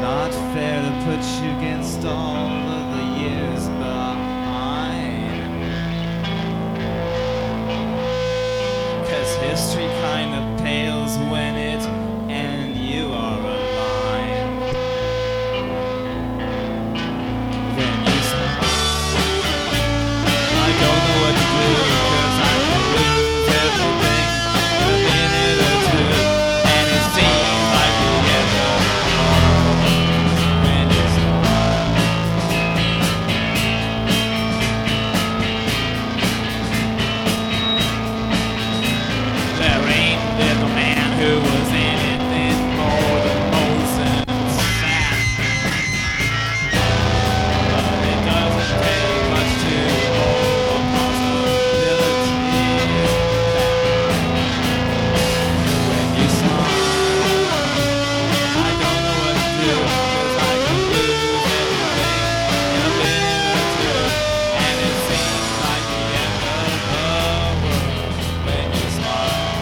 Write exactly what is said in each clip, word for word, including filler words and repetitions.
not fair to put you against all of the years behind. 'Cause history kind of pales when it and you are aligned. When you smile, I don't know what to do, 'cause I can lose everything in a minute or two, and it seems like the end of the world when you smile. There ain't a little man who was anything more than most and sad. But it doesn't take much to hold a possibility that when you smile, I don't know what to do, 'cause I can lose everything in a minute or two, and it seems like the end of the world when you smile.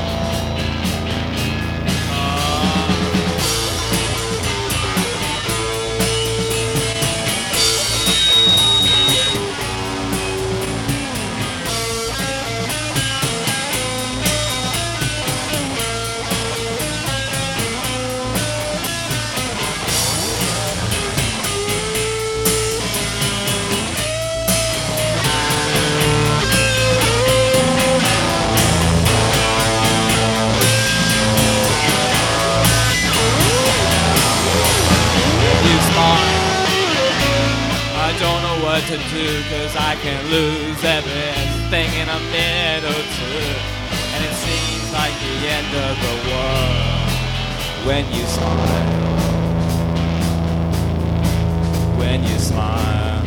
You smile, I don't know what to do, 'cause I can lose everything in a minute or two, and it seems like the end of the world when you smile. When you smile.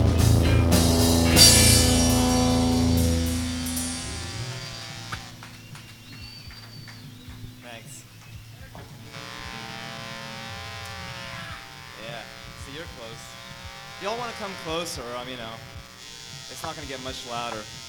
Thanks. Yeah, so you're close. Y'all want to come closer? I mean, you know, it's not going to get much louder.